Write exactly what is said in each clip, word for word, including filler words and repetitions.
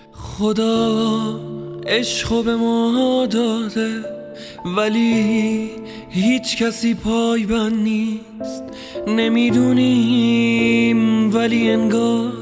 خدا عشقو به ما داده ولی هیچ کسی پایبند نیست. نمیدونیم ولی انگار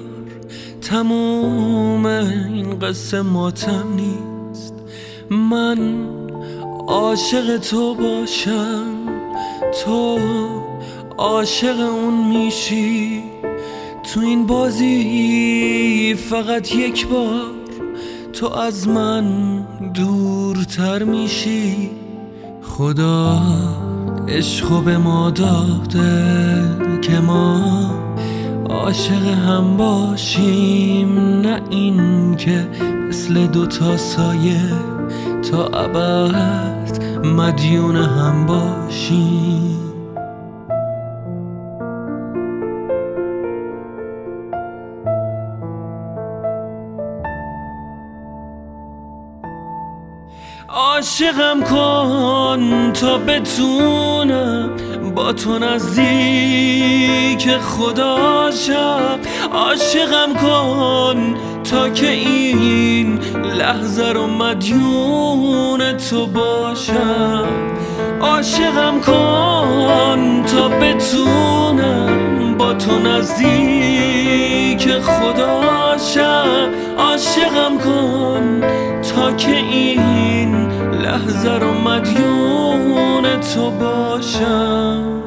تموم این قصه ماتم نیست. من عاشق تو باشم، تو عاشق اون میشی. تو این بازی فقط یک بار تو از من دورتر میشی. خدا عشقو به ما داده که ما عاشق هم باشیم، نه این که مثل دوتا سایه تا ابد مدیون هم باشیم. عاشقم کن تا بتونم با تو نزدیک خدا شم. عاشقم کن تا که این لحظه رو مدیون تو باشم. عاشقم کن تا بتونم با تو نزدیک خدا شم. عاشقم کن تا که این لحظه رو مدیون تو باشم.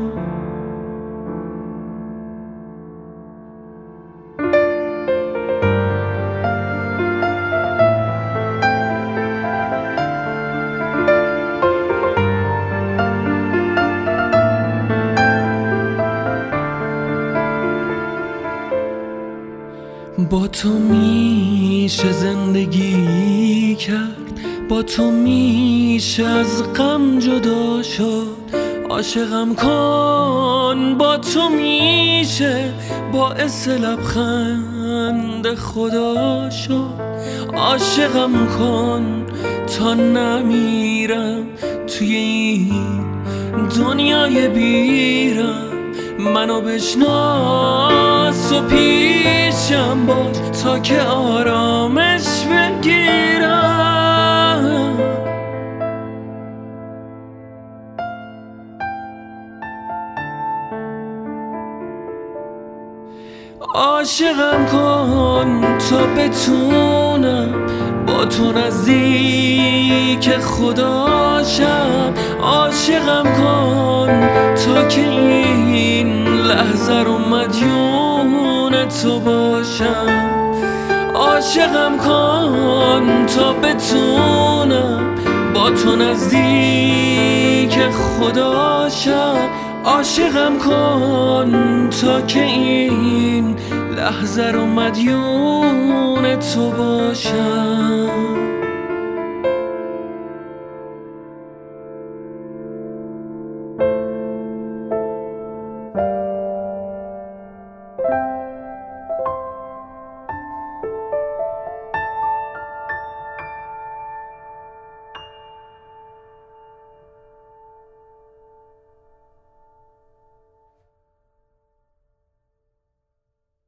با تو میشه زندگی کرد، با تو میشه از غم جدا شد. عاشقم کن با تو میشه باعث لبخند خدا شد. عاشقم کن تا نمیرم توی این دنیای بیرم. منو بشناس و پیشم باش تا که آرامش بگیرم. عاشقم کن تا بتونم با تو نزدیک خدا شم. عاشقم کن تا که این لحظه رو مدیون تو باشم. عاشقم کن تا بتونم با تو نزدیک خدا شم. عاشقم کن تا که این لحظه رو مدیون تو باشم.